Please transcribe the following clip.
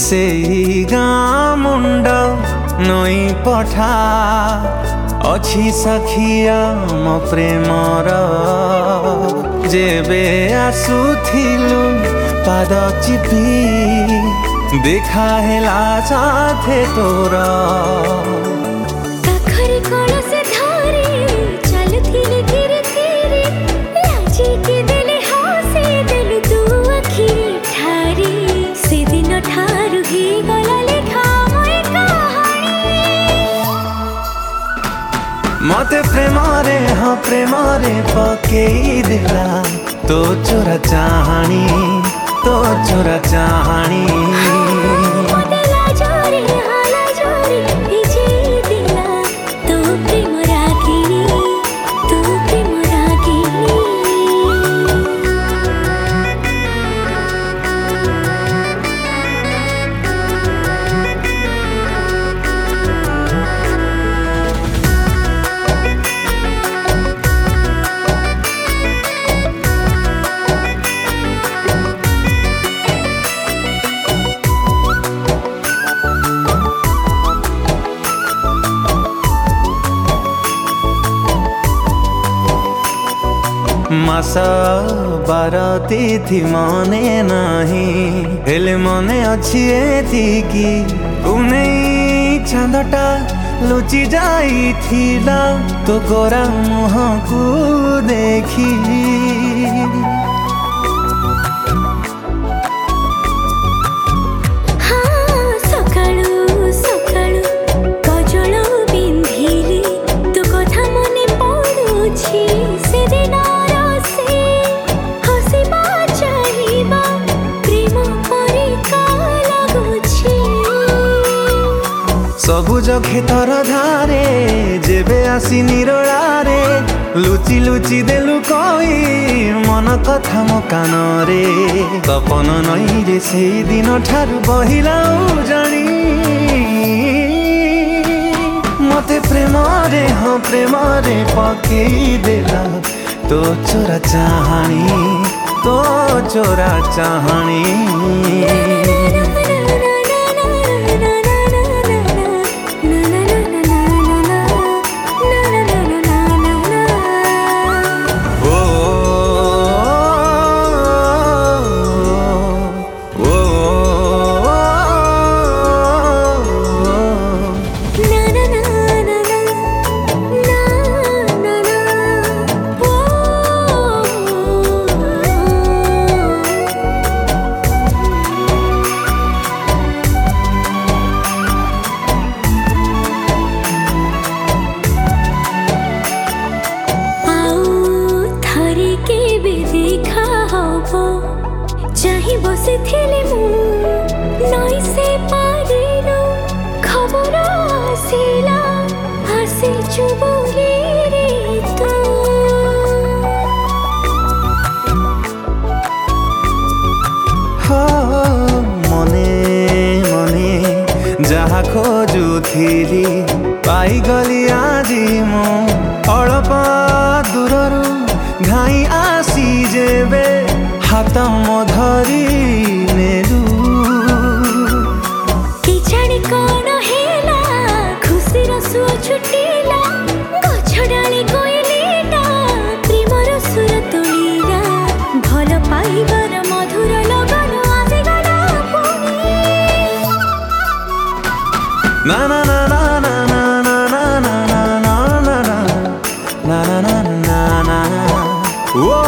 से गाँ मुंड नई पठा अच्छी सखिया मो प्रेमर जेबे आसुथिलु पाद चिपी देखा हेला साथे तोर मते प्रेमरे हाँ प्रेमरे पकेई देला तो चोरा चाहणी तो चोरा चाहणी मासा बार तिथि मने नहीं हेले मने अच्छी एतिकी उनै चांदटा लुचि जाई थिला तो गोरा मुह को देखी सबुज खेतर धारे जेबे आसी निरोलारे लुचि लुचि देलु कई मन कथा मो कानरे सपन नई रे से दिन ठारू बहिला जानी मते प्रेम रे हाँ प्रेम रे पकेई देला तो चोरा चाहणी तो चोरा चाहणी चाही बसे थिले मु नई से पारिनु खबर आसिला हसे चुबुली रे तू हो मने मने जहा खोजुथिली पाई गली आजी मो अल्प दूररू घाई आसी जेबे हाथ मो धरी नेलु किछाड़ी कोन हेला खुशी रसुआ छुटीला गछ डाली कोइलीटा प्रेमर सुर तोलिला भल पाइबर मधुर लगन आसे गला पुनी ना ना ना ना ना ना ना ना ना ना ना ना ना ना ना